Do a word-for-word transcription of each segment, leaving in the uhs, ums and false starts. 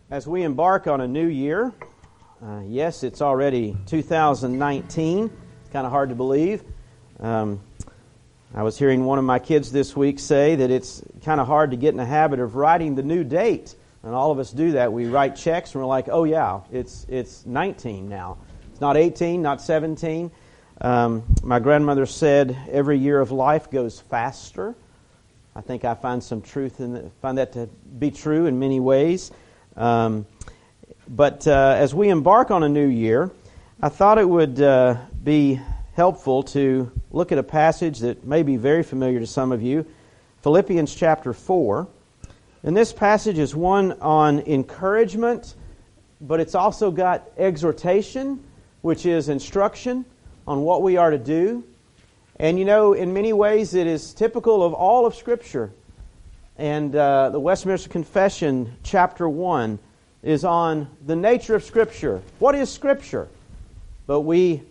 As we embark on a new year, uh, yes, it's already two thousand nineteen. It's kind of hard to believe. Um, I was hearing one of my kids this week say that it's kind of hard to get in the habit of writing the new date. And all of us do that. We write checks and we're like, oh yeah, it's it's nineteen now. It's not eighteen, not seventeen. Um, my grandmother said every year of life goes faster. I think I find some truth in it, find that to be true in many ways. Um, but uh, as we embark on a new year, I thought it would uh, be helpful to look at a passage that may be very familiar to some of you, Philippians chapter four. And this passage is one on encouragement, but it's also got exhortation, which is instruction on what we are to do. And you know, in many ways it is typical of all of Scripture. And uh, the Westminster Confession, chapter one, is on the nature of Scripture. What is Scripture? But we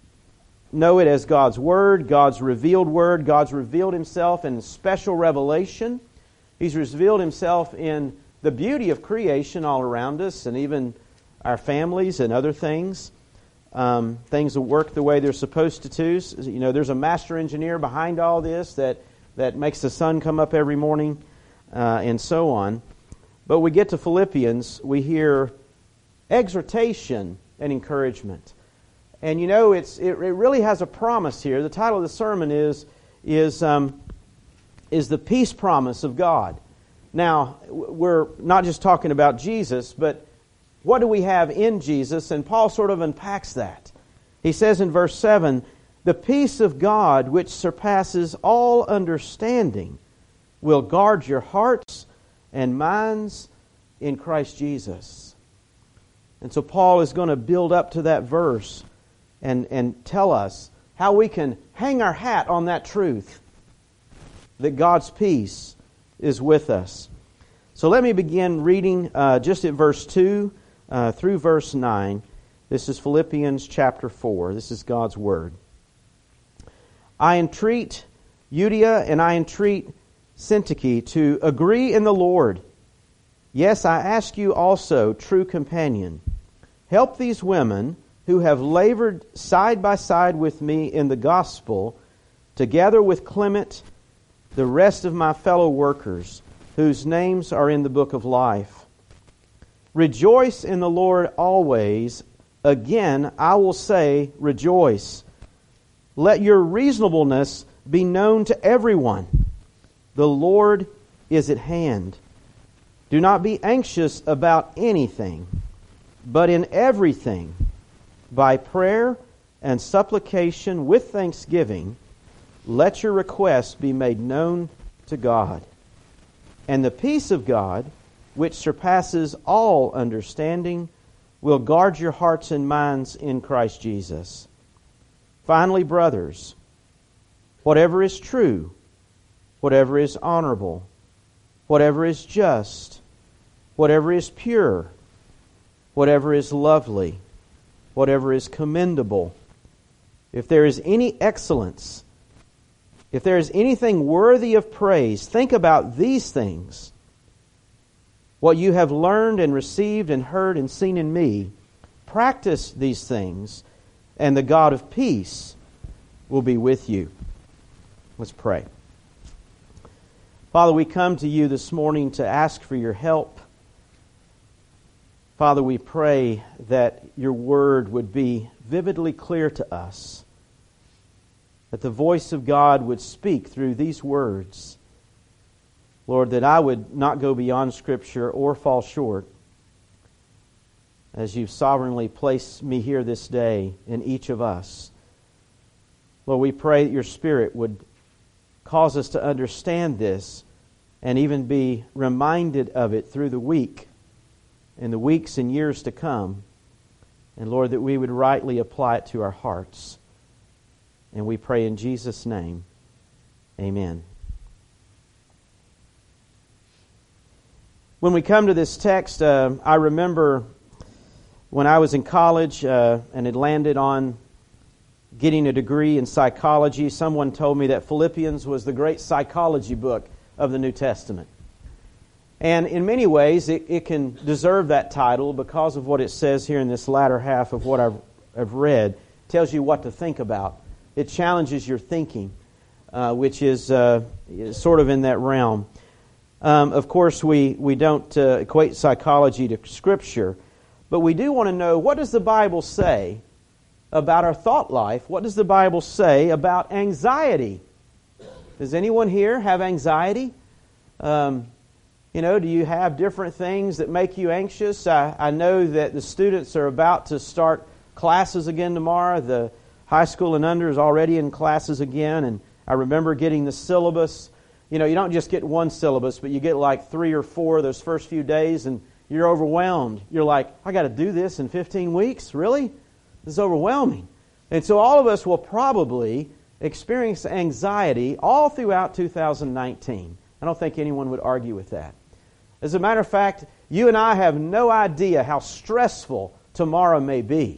know it as God's Word, God's revealed Word. God's revealed Himself in special revelation. He's revealed Himself in the beauty of creation all around us, and even our families and other things. Um, things that work the way they're supposed to. to. You know, there's a master engineer behind all this that, that makes the sun come up every morning. Uh, and so on. But we get to Philippians, we hear exhortation and encouragement. And you know, it's it, it really has a promise here. The title of the sermon is is um, is the peace promise of God. Now, we're not just talking about Jesus, but what do we have in Jesus? And Paul sort of unpacks that. He says in verse seven, "The peace of God which surpasses all understanding will guard your hearts and minds in Christ Jesus." And so Paul is going to build up to that verse and, and tell us how we can hang our hat on that truth, that God's peace is with us. So let me begin reading uh, just at verse two uh, through verse nine. This is Philippians chapter four. This is God's Word. "I entreat Euodia and I entreat Syntyche to agree in the Lord. Yes, I ask you also, true companion, help these women who have labored side by side with me in the gospel, together with Clement, the rest of my fellow workers, whose names are in the book of life. Rejoice in the Lord always. Again, I will say, rejoice. Let your reasonableness be known to everyone. The Lord is at hand. Do not be anxious about anything, but in everything, by prayer and supplication with thanksgiving, let your requests be made known to God. And the peace of God, which surpasses all understanding, will guard your hearts and minds in Christ Jesus. Finally, brothers, whatever is true, whatever is honorable, whatever is just, whatever is pure, whatever is lovely, whatever is commendable, if there is any excellence, if there is anything worthy of praise, think about these things. What you have learned and received and heard and seen in me, practice these things, and the God of peace will be with you." Let's pray. Father, we come to you this morning to ask for your help. Father, we pray that your word would be vividly clear to us, that the voice of God would speak through these words. Lord, that I would not go beyond Scripture or fall short, as you've sovereignly placed me here this day in each of us. Lord, we pray that your Spirit would cause us to understand this and even be reminded of it through the week, in the weeks and years to come. And Lord, that we would rightly apply it to our hearts. And we pray in Jesus' name, amen. When we come to this text, uh, I remember when I was in college uh, and had landed on getting a degree in psychology, someone told me that Philippians was the great psychology book of the New Testament. And in many ways, it, it can deserve that title because of what it says here in this latter half of what I've, I've read. It tells you what to think about. It challenges your thinking, uh, which is, uh, is sort of in that realm. Um, of course, we, we don't uh, equate psychology to Scripture, but we do want to know, what does the Bible say about our thought life? What does the Bible say about anxiety? Does anyone here have anxiety? Um, you know, do you have different things that make you anxious? I, I know that the students are about to start classes again tomorrow. The high school and under is already in classes again, and I remember getting the syllabus. You know, you don't just get one syllabus, but you get like three or four those first few days, and you're overwhelmed. You're like, I got to do this in fifteen weeks? Really? This is overwhelming. And so all of us will probably experience anxiety all throughout two thousand nineteen. I don't think anyone would argue with that. As a matter of fact, you and I have no idea how stressful tomorrow may be.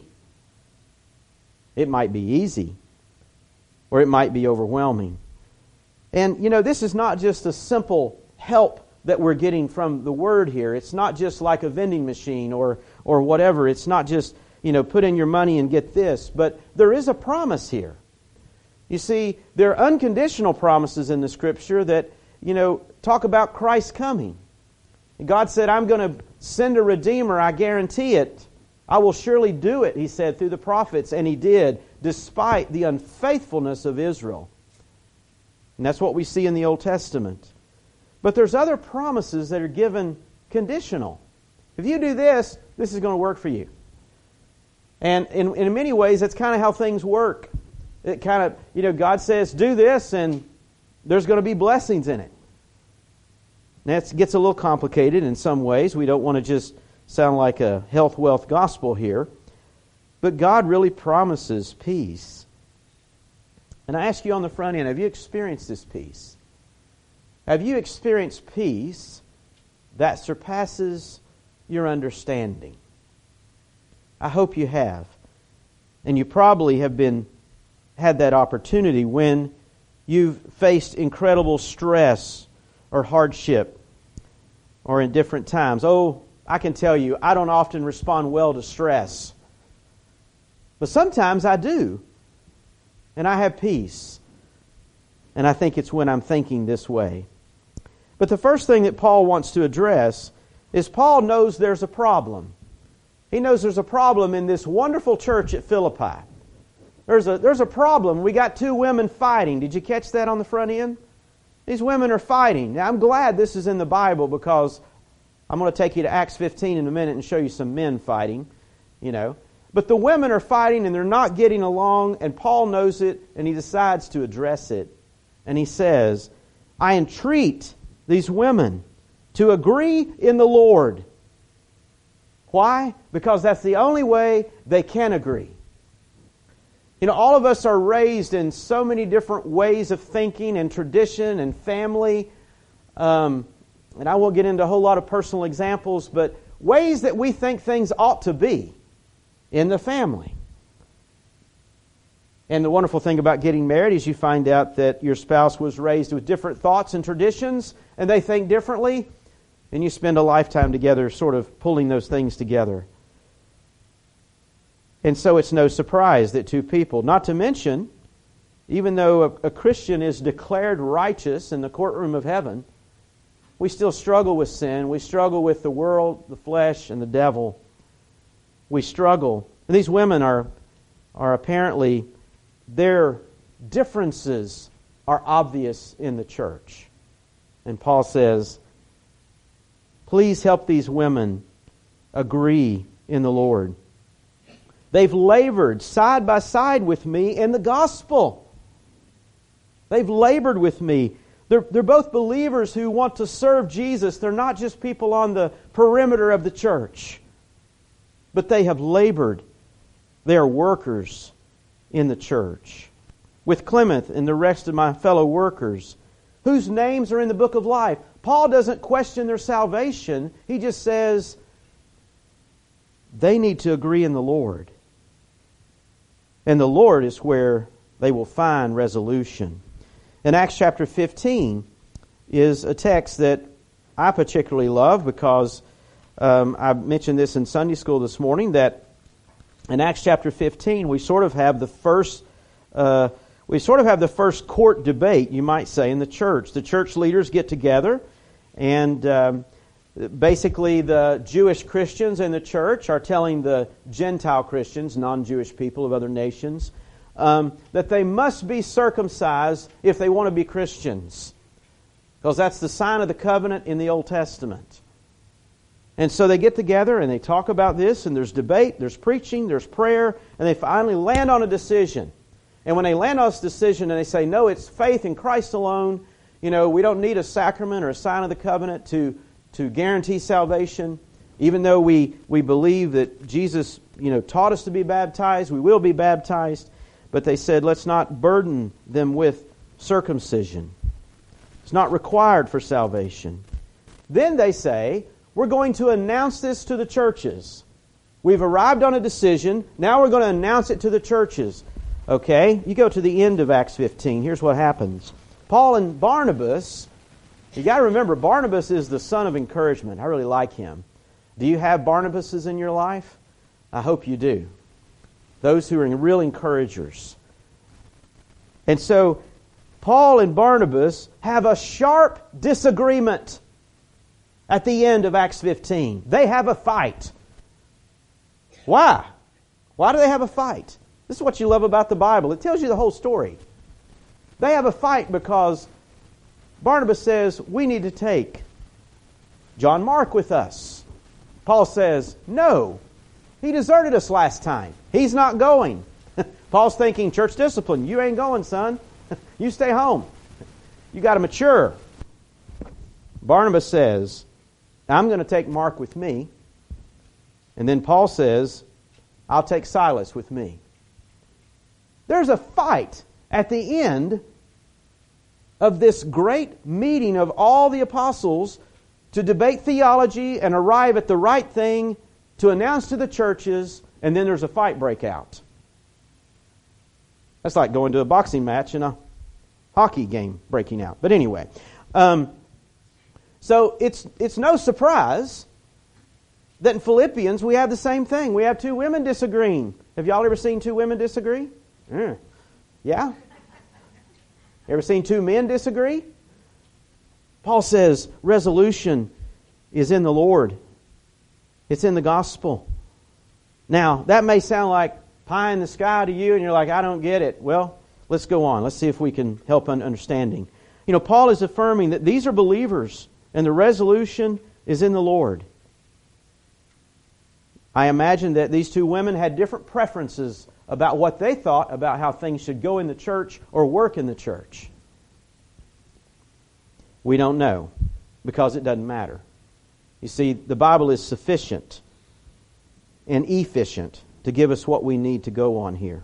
It might be easy, or it might be overwhelming. And, you know, this is not just a simple help that we're getting from the Word here. It's not just like a vending machine or or whatever. It's not just, you know, put in your money and get this. But there is a promise here. You see, there are unconditional promises in the Scripture that, you know, talk about Christ's coming. God said, I'm going to send a Redeemer, I guarantee it. I will surely do it, He said, through the prophets. And He did, despite the unfaithfulness of Israel. And that's what we see in the Old Testament. But there's other promises that are given conditional. If you do this, this is going to work for you. And in, in many ways, that's kind of how things work. It kind of, you know, God says, do this, and there's going to be blessings in it. That gets a little complicated in some ways. We don't want to just sound like a health, wealth gospel here. But God really promises peace. And I ask you on the front end, have you experienced this peace? Have you experienced peace that surpasses your understanding? I hope you have. And you probably have been had that opportunity when you've faced incredible stress or hardship or in different times. Oh, I can tell you, I don't often respond well to stress. But sometimes I do. And I have peace. And I think it's when I'm thinking this way. But the first thing that Paul wants to address is Paul knows there's a problem. He knows there's a problem in this wonderful church at Philippi. There's a, there's a problem. We got two women fighting. Did you catch that on the front end? These women are fighting. Now, I'm glad this is in the Bible because I'm going to take you to Acts fifteen in a minute and show you some men fighting, you know. But the women are fighting and they're not getting along, and Paul knows it, and he decides to address it. And he says, I entreat these women to agree in the Lord. Why? Because that's the only way they can agree. You know, all of us are raised in so many different ways of thinking and tradition and family. Um, and I won't get into a whole lot of personal examples, but ways that we think things ought to be in the family. And the wonderful thing about getting married is you find out that your spouse was raised with different thoughts and traditions, and they think differently, and you spend a lifetime together sort of pulling those things together. And so it's no surprise that two people, not to mention, even though a, a Christian is declared righteous in the courtroom of heaven, we still struggle with sin. We struggle with the world, the flesh, and the devil. We struggle. And these women are, are apparently, their differences are obvious in the church. And Paul says, please help these women agree in the Lord. They've labored side by side with me in the gospel. They've labored with me. They're, they're both believers who want to serve Jesus. They're not just people on the perimeter of the church. But they have labored. They are workers in the church. With Clement and the rest of my fellow workers, whose names are in the book of life. Paul doesn't question their salvation. He just says they need to agree in the Lord. And the Lord is where they will find resolution. In Acts chapter fifteen is a text that I particularly love because um, I mentioned this in Sunday school this morning, that in Acts chapter fifteen, we sort of have the first uh, we sort of have the first court debate, you might say, in the church. The church leaders get together, and um, basically the Jewish Christians in the church are telling the Gentile Christians, non-Jewish people of other nations, um, that they must be circumcised if they want to be Christians, because that's the sign of the covenant in the Old Testament. And so they get together and they talk about this, and there's debate, there's preaching, there's prayer, and they finally land on a decision. And when they land on this decision and they say, no, it's faith in Christ alone, you know, we don't need a sacrament or a sign of the covenant to, to guarantee salvation. Even though we, we believe that Jesus, you know, taught us to be baptized, we will be baptized. But they said, let's not burden them with circumcision. It's not required for salvation. Then they say, we're going to announce this to the churches. We've arrived on a decision. Now we're going to announce it to the churches. Okay, you go to the end of Acts fifteen. Here's what happens. Paul and Barnabas, you got to remember, Barnabas is the son of encouragement. I really like him. Do you have Barnabases in your life? I hope you do. Those who are real encouragers. And so, Paul and Barnabas have a sharp disagreement at the end of Acts fifteen. They have a fight. Why? Why do they have a fight? This is what you love about the Bible. It tells you the whole story. They have a fight because Barnabas says, we need to take John Mark with us. Paul says, no, he deserted us last time. He's not going. Paul's thinking, church discipline, you ain't going, son. You stay home. You got to mature. Barnabas says, I'm going to take Mark with me. And then Paul says, I'll take Silas with me. There's a fight at the end of this great meeting of all the apostles to debate theology and arrive at the right thing to announce to the churches, and then there's a fight break out. That's like going to a boxing match and a hockey game breaking out. But anyway, um, so it's it's no surprise that in Philippians we have the same thing. We have two women disagreeing. Have y'all ever seen two women disagree? Mm. Yeah? Ever seen two men disagree? Paul says resolution is in the Lord. It's in the gospel. Now, that may sound like pie in the sky to you, and you're like, I don't get it. Well, let's go on. Let's see if we can help in understanding. You know, Paul is affirming that these are believers, and the resolution is in the Lord. I imagine that these two women had different preferences about what they thought about how things should go in the church or work in the church. We don't know, because it doesn't matter. You see, the Bible is sufficient and efficient to give us what we need to go on here.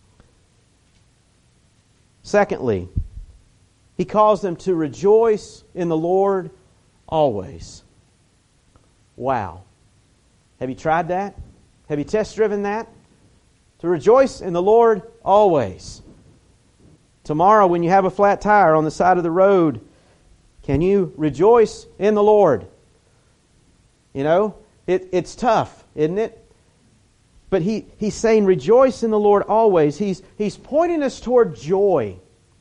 Secondly, he calls them to rejoice in the Lord always. Wow. Have you tried that? Have you test-driven that? To rejoice in the Lord always. Tomorrow when you have a flat tire on the side of the road, can you rejoice in the Lord? You know, it, it's tough, isn't it? But he, he's saying rejoice in the Lord always. He's, he's pointing us toward joy.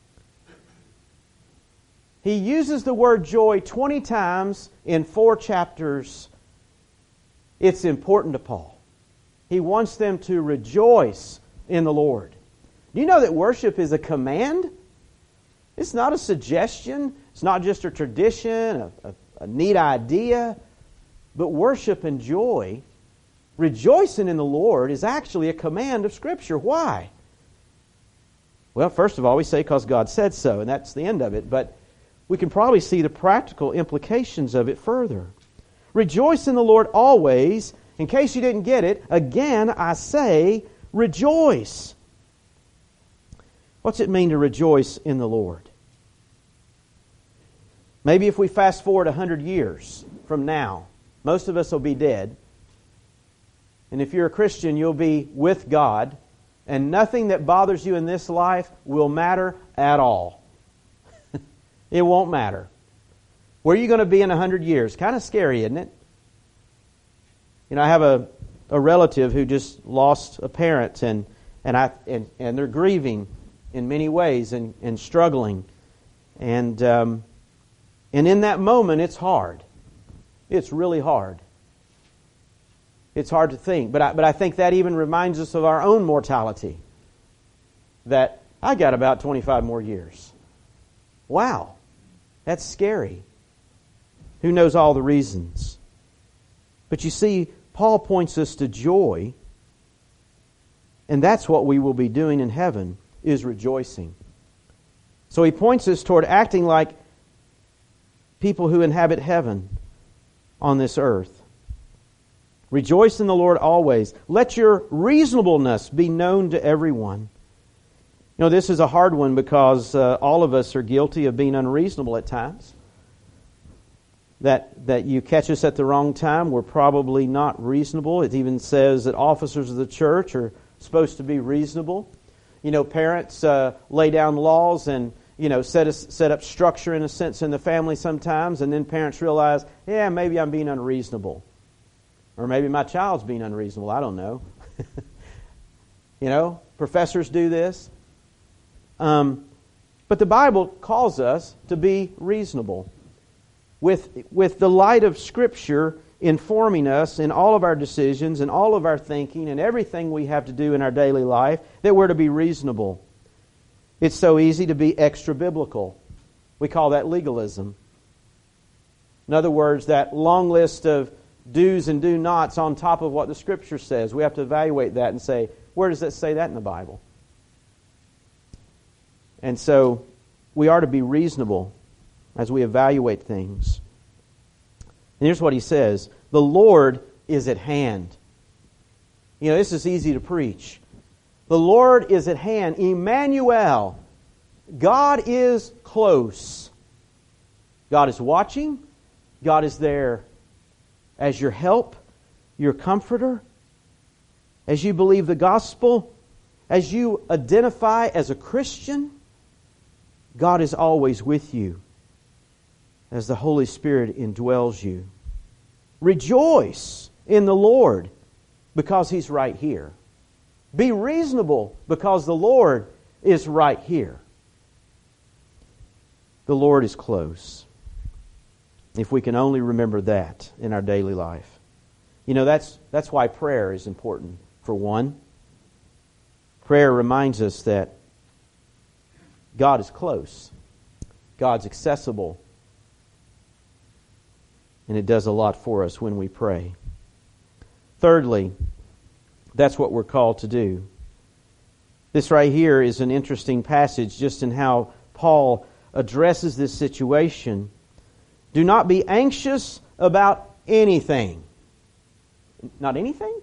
He uses the word joy twenty times in four chapters. It's important to Paul. He wants them to rejoice in the Lord. Do you know that worship is a command? It's not a suggestion. It's not just a tradition, a, a, a neat idea. But worship and joy, rejoicing in the Lord, is actually a command of Scripture. Why? Well, first of all, we say because God said so, and that's the end of it. But we can probably see the practical implications of it further. Rejoice in the Lord always. In case you didn't get it, again I say, rejoice. What's it mean to rejoice in the Lord? Maybe if we fast forward a hundred years from now, most of us will be dead. And if you're a Christian, you'll be with God, and nothing that bothers you in this life will matter at all. It won't matter. Where are you going to be in a hundred years? Kind of scary, isn't it? You know, I have a, a relative who just lost a parent, and and I and, and they're grieving in many ways and, and struggling. And um, and in that moment, it's hard. It's really hard. It's hard to think. But I, but I think that even reminds us of our own mortality. That I got about twenty-five more years. Wow. That's scary. Who knows all the reasons? But you see, Paul points us to joy. And that's what we will be doing in heaven, is rejoicing. So he points us toward acting like people who inhabit heaven on this earth. Rejoice in the Lord always. Let your reasonableness be known to everyone. You know, this is a hard one because uh, all of us are guilty of being unreasonable at times. That that you catch us at the wrong time, we're probably not reasonable. It even says that officers of the church are supposed to be reasonable. You know, parents uh, lay down laws and, you know, set, us, set up structure in a sense in the family sometimes, and then parents realize, yeah, maybe I'm being unreasonable. Or maybe my child's being unreasonable. I don't know. You know, professors do this. Um, but the Bible calls us to be reasonable. With, with the light of Scripture informing us in all of our decisions and all of our thinking and everything we have to do in our daily life, that we're to be reasonable. It's so easy to be extra-biblical. We call that legalism. In other words, that long list of do's and do nots on top of what the Scripture says. We have to evaluate that and say, where does that say that in the Bible? And so we are to be reasonable as we evaluate things. And here's what he says. The Lord is at hand. You know, this is easy to preach. The Lord is at hand. Emmanuel. God is close. God is watching. God is there as your help, your comforter, as you believe the gospel, as you identify as a Christian. God is always with you as the Holy Spirit indwells you. Rejoice in the Lord because He's right here. Be reasonable because the Lord is right here. The Lord is close. If we can only remember that in our daily life. You know, that's that's why prayer is important, for one. Prayer reminds us that God is close. God's accessible. And it does a lot for us when we pray. Thirdly, that's what we're called to do. This right here is an interesting passage just in how Paul addresses this situation. Do not be anxious about anything. Not anything?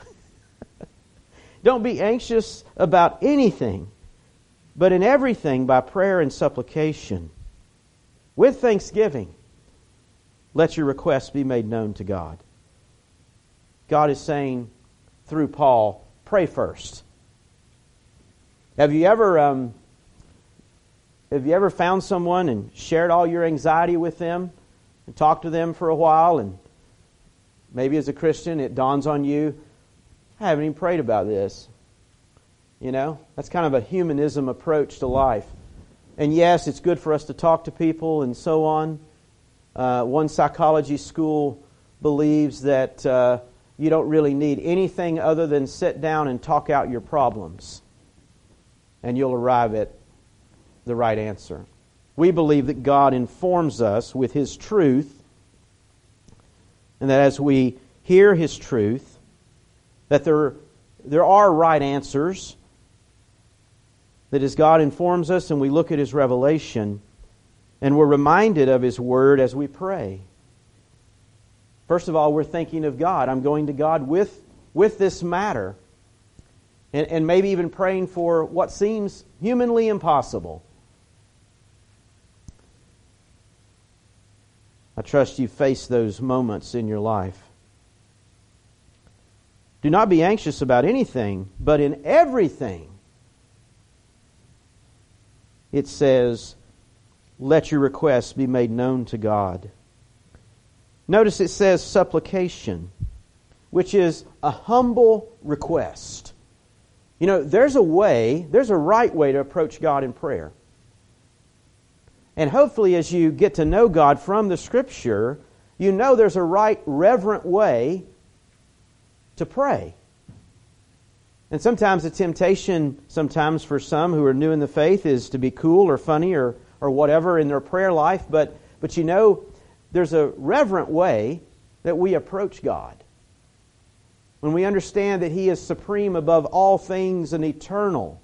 Don't be anxious about anything, but in everything by prayer and supplication, with thanksgiving, let your requests be made known to God. God is saying through Paul, pray first. Have you ever um, have you ever found someone and shared all your anxiety with them and talked to them for a while, and maybe as a Christian it dawns on you, I haven't even prayed about this. You know, that's kind of a humanism approach to life. And yes, it's good for us to talk to people and so on. Uh, one psychology school believes that uh, you don't really need anything other than sit down and talk out your problems, and you'll arrive at the right answer. We believe that God informs us with His truth, and that as we hear His truth, that there, there are right answers, that as God informs us and we look at His revelation, and we're reminded of His Word as we pray. First of all, we're thinking of God. I'm going to God with, with this matter. And, and maybe even praying for what seems humanly impossible. I trust you've faced those moments in your life. Do not be anxious about anything, but in everything, it says, let your requests be made known to God. Notice it says supplication, which is a humble request. You know, there's a way, there's a right way to approach God in prayer. And hopefully as you get to know God from the Scripture, you know there's a right, reverent way to pray. And sometimes the temptation, sometimes for some who are new in the faith, is to be cool or funny or, or whatever in their prayer life. But, but you know, there's a reverent way that we approach God. When we understand that He is supreme above all things and eternal,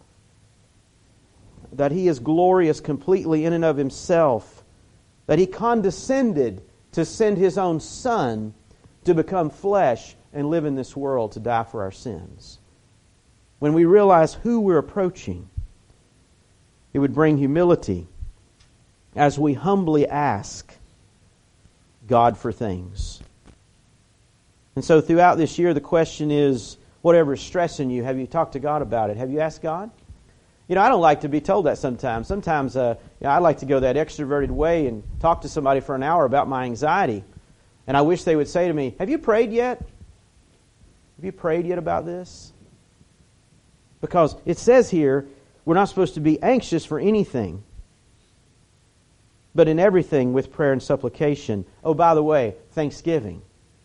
that He is glorious completely in and of Himself, that He condescended to send His own Son to become flesh and live in this world to die for our sins. When we realize who we're approaching, it would bring humility as we humbly ask God for things. And so throughout this year, the question is, whatever is stressing you, have you talked to God about it? Have you asked God? You know, I don't like to be told that sometimes. Sometimes uh, you know, I like to go that extroverted way and talk to somebody for an hour about my anxiety. And I wish they would say to me, have you prayed yet? Have you prayed yet about this? Because it says here, we're not supposed to be anxious for anything, but in everything with prayer and supplication. Oh, by the way, thanksgiving.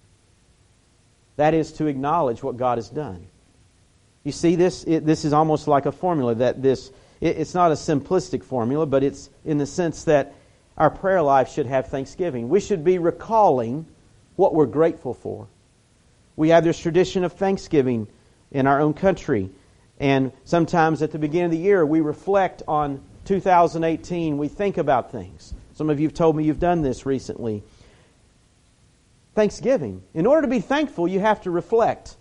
That is to acknowledge what God has done. You see, this it, this is almost like a formula. That this it, it's not a simplistic formula, but it's in the sense that our prayer life should have thanksgiving. We should be recalling what we're grateful for. We have this tradition of Thanksgiving in our own country. And sometimes at the beginning of the year, we reflect on two thousand eighteen. We think about things. Some of you have told me you've done this recently. Thanksgiving. In order to be thankful, you have to reflect.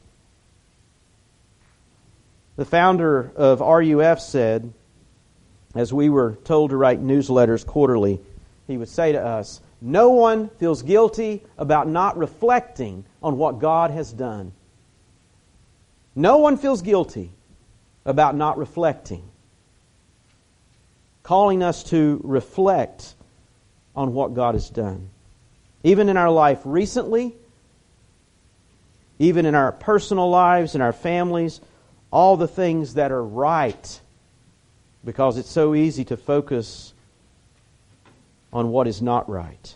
The founder of R U F said, as we were told to write newsletters quarterly, he would say to us, no one feels guilty about not reflecting on what God has done. No one feels guilty about not reflecting. Calling us to reflect on what God has done. Even in our life recently, even in our personal lives, in our families, all the things that are right, because it's so easy to focus on what is not right.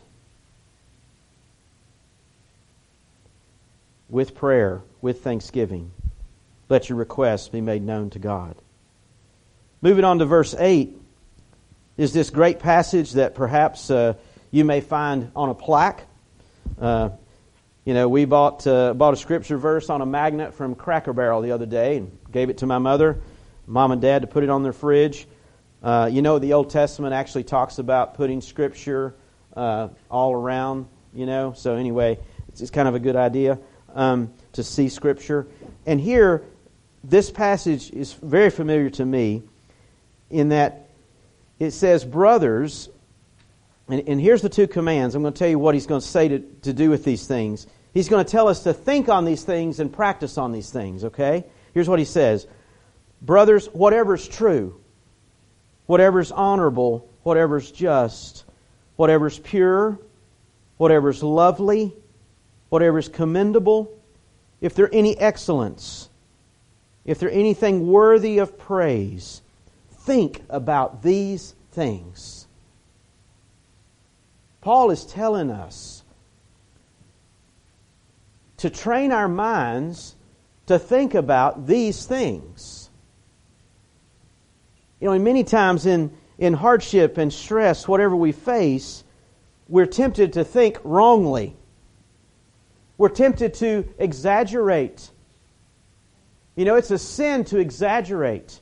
With prayer, with thanksgiving, let your requests be made known to God. Moving on to verse eight is this great passage that perhaps uh, you may find on a plaque. Uh, you know, we bought uh, bought a scripture verse on a magnet from Cracker Barrel the other day and gave it to my mother, mom and dad to put it on their fridge. Uh, you know, the Old Testament actually talks about putting scripture uh, all around, you know. So anyway, it's, it's kind of a good idea um, to see scripture. And here, this passage is very familiar to me in that it says, brothers, and, and here's the two commands. I'm going to tell you what he's going to say to, to do with these things. He's going to tell us to think on these things and practice on these things, okay? Here's what he says. Brothers, whatever's true, whatever's honorable, whatever's just, whatever's pure, whatever's lovely, whatever's commendable, if there any excellence, if there anything worthy of praise, think about these things. Paul is telling us to train our minds to think about these things. You know, and many times in, in hardship and stress, whatever we face, we're tempted to think wrongly. We're tempted to exaggerate. You know, it's a sin to exaggerate.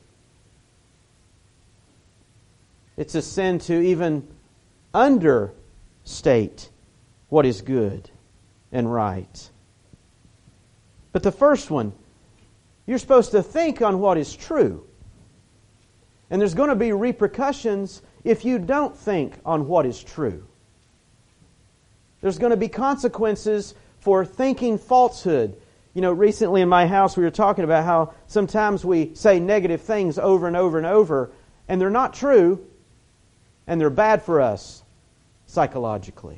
It's a sin to even understate what is good and right. But the first one, you're supposed to think on what is true. And there's going to be repercussions if you don't think on what is true. There's going to be consequences for thinking falsehood. You know, recently in my house we were talking about how sometimes we say negative things over and over and over, and they're not true. and they're bad for us psychologically.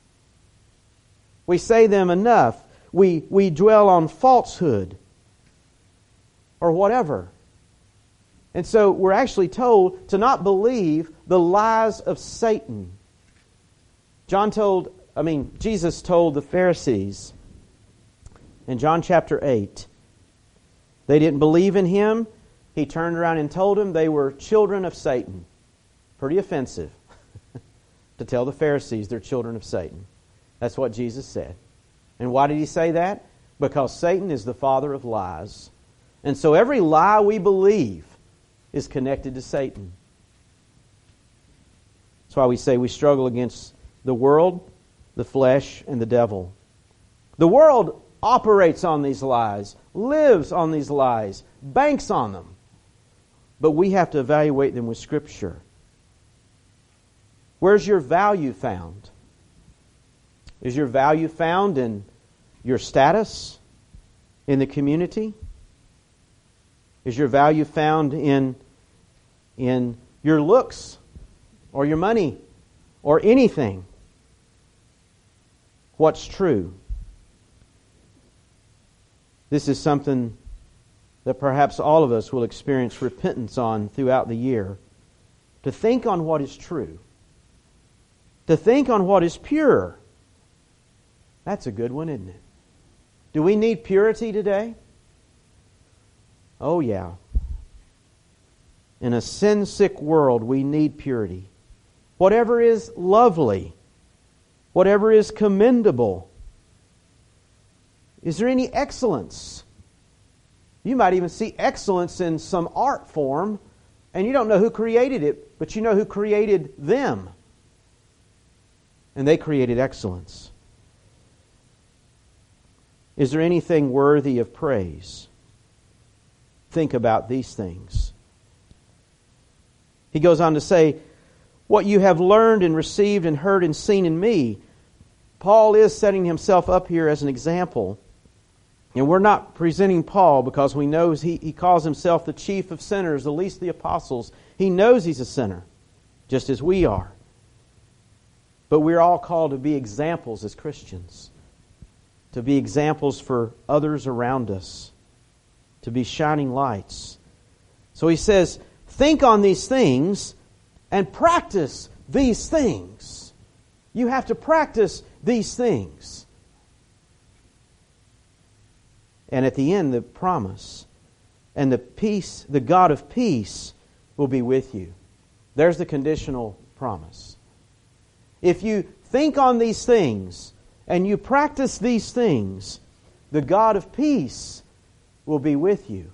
We say them enough. We, we dwell on falsehood or whatever. And so we're actually told to not believe the lies of Satan. John told, I mean, Jesus told the Pharisees in John chapter eight, they didn't believe in Him. He turned around and told them they were children of Satan. Pretty offensive to tell the Pharisees they're children of Satan. That's what Jesus said. And why did He say that? Because Satan is the father of lies. And so every lie we believe is connected to Satan. That's why we say we struggle against the world, the flesh, and the devil. The world operates on these lies, lives on these lies, banks on them. But we have to evaluate them with Scripture. Where's your value found? Is your value found in your status in the community? Is your value found in, in your looks or your money or anything? What's true? This is something that perhaps all of us will experience repentance on throughout the year. To think on what is true. To think on what is pure. That's a good one, isn't it? Do we need purity today? Oh, yeah. In a sin-sick world, we need purity. Whatever is lovely, whatever is commendable. Is there any excellence? You might even see excellence in some art form, and you don't know who created it, but you know who created them. And they created excellence. Is there anything worthy of praise? Think about these things. He goes on to say, what you have learned and received and heard and seen in me. Paul is setting himself up here as an example. And we're not presenting Paul because we know he, he calls himself the chief of sinners, the least of the apostles. He knows he's a sinner, just as we are. But we're all called to be examples as Christians. To be examples for others around us. To be shining lights. So he says, think on these things and practice these things. You have to practice these things. And at the end, the promise. And the peace, the God of peace will be with you. There's the conditional promise. If you think on these things and you practice these things, the God of peace will be with you.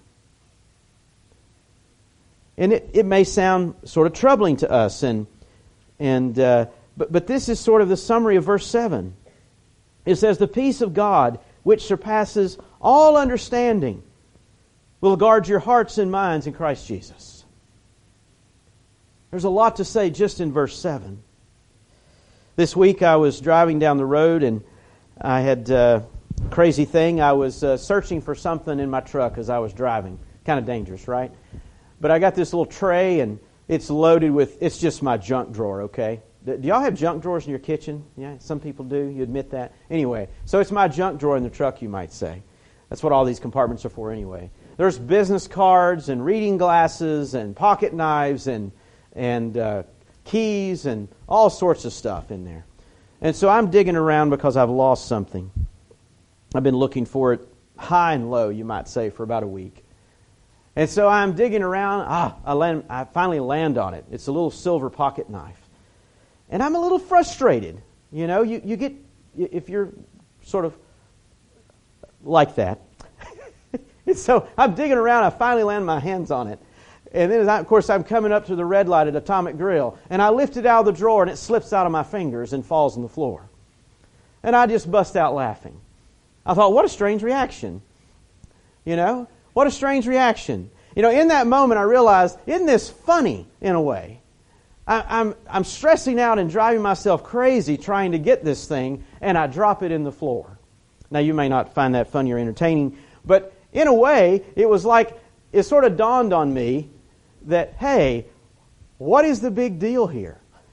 And it, it may sound sort of troubling to us, and and uh, but but this is sort of the summary of verse seven. It says, "The peace of God, which surpasses all understanding, will guard your hearts and minds in Christ Jesus." There's a lot to say just in verse seven. This week I was driving down the road, and I had a crazy thing. I was uh, searching for something in my truck as I was driving. Kind of dangerous, right? But I got this little tray, and it's loaded with, it's just my junk drawer, okay? Do y'all have junk drawers in your kitchen? Yeah, some people do. You admit that? Anyway, so it's my junk drawer in the truck, you might say. That's what all these compartments are for anyway. There's business cards and reading glasses and pocket knives and and uh, keys and all sorts of stuff in there. And so I'm digging around because I've lost something. I've been looking for it high and low, you might say, for about a week. And so I'm digging around. Ah, I, land, I finally land on it. It's a little silver pocket knife. And I'm a little frustrated. You know, you, you get, if you're sort of like that. And so I'm digging around. I finally land my hands on it. And then, of course, I'm coming up to the red light at Atomic Grill. And I lift it out of the drawer, and it slips out of my fingers and falls on the floor. And I just bust out laughing. I thought, what a strange reaction. You know, what a strange reaction. You know, in that moment, I realized, isn't this funny in a way? I, I'm, I'm stressing out and driving myself crazy trying to get this thing, and I drop it in the floor. Now, you may not find that funny or entertaining, but in a way, it was like, it sort of dawned on me that, hey, what is the big deal here?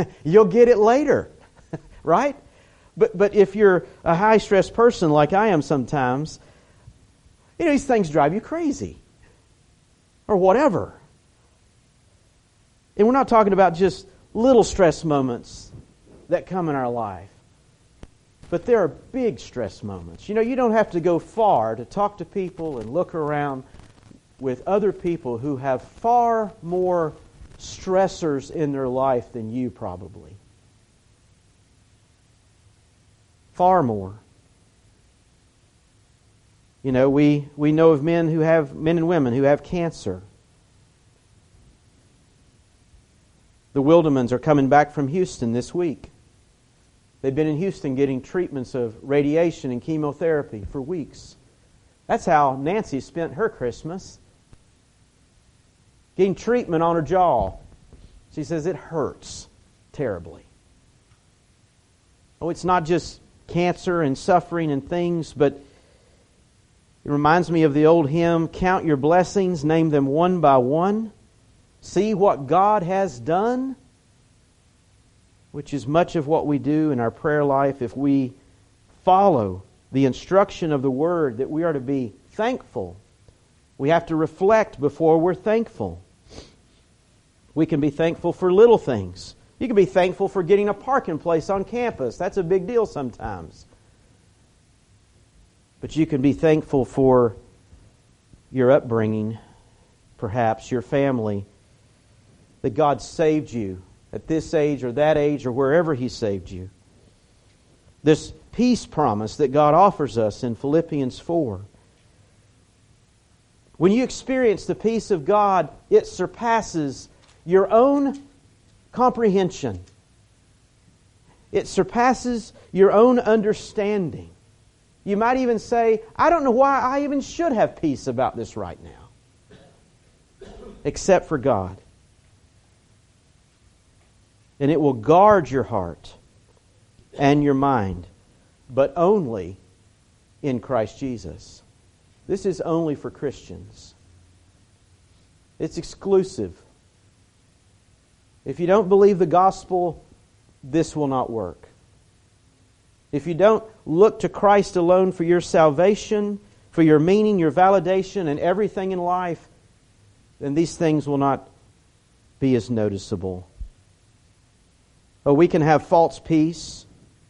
You'll get it later, right? But but if you're a high-stress person like I am sometimes, you know, these things drive you crazy. Or whatever. And we're not talking about just little stress moments that come in our life. But there are big stress moments. You know, you don't have to go far to talk to people and look around with other people who have far more stressors in their life than you probably. Far more. You know, we, we know of men who have, men and women who have cancer. The Wildemans are coming back from Houston this week. They've been in Houston getting treatments of radiation and chemotherapy for weeks. That's how Nancy spent her Christmas. Getting treatment on her jaw. She says it hurts terribly. Oh, it's not just cancer and suffering and things, but it reminds me of the old hymn, count your blessings, name them one by one. See what God has done, which is much of what we do in our prayer life if we follow the instruction of the Word that we are to be thankful. We have to reflect before we're thankful. We can be thankful for little things. You can be thankful for getting a parking place on campus. That's a big deal sometimes. But you can be thankful for your upbringing, perhaps your family, that God saved you at this age or that age or wherever He saved you. This peace promise that God offers us in Philippians four. When you experience the peace of God, it surpasses your own comprehension. It surpasses your own understanding. You might even say, I don't know why I even should have peace about this right now. Except for God. And it will guard your heart and your mind, but only in Christ Jesus. This is only for Christians. It's exclusive. If you don't believe the gospel, this will not work. If you don't look to Christ alone for your salvation, for your meaning, your validation, and everything in life, then these things will not be as noticeable. Oh, we can have false peace.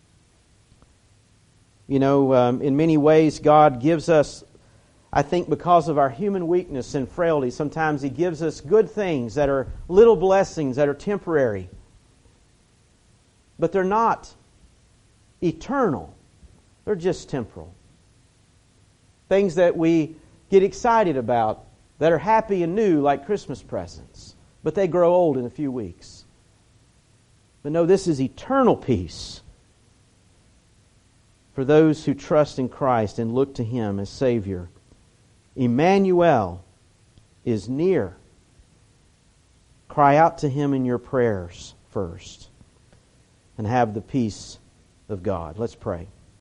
You know, um, in many ways, God gives us, I think because of our human weakness and frailty, sometimes He gives us good things that are little blessings that are temporary. But they're not eternal. They're just temporal. Things that we get excited about that are happy and new like Christmas presents. But they grow old in a few weeks. But no, this is eternal peace for those who trust in Christ and look to Him as Savior. Emmanuel is near. Cry out to Him in your prayers first and have the peace of God. Let's pray.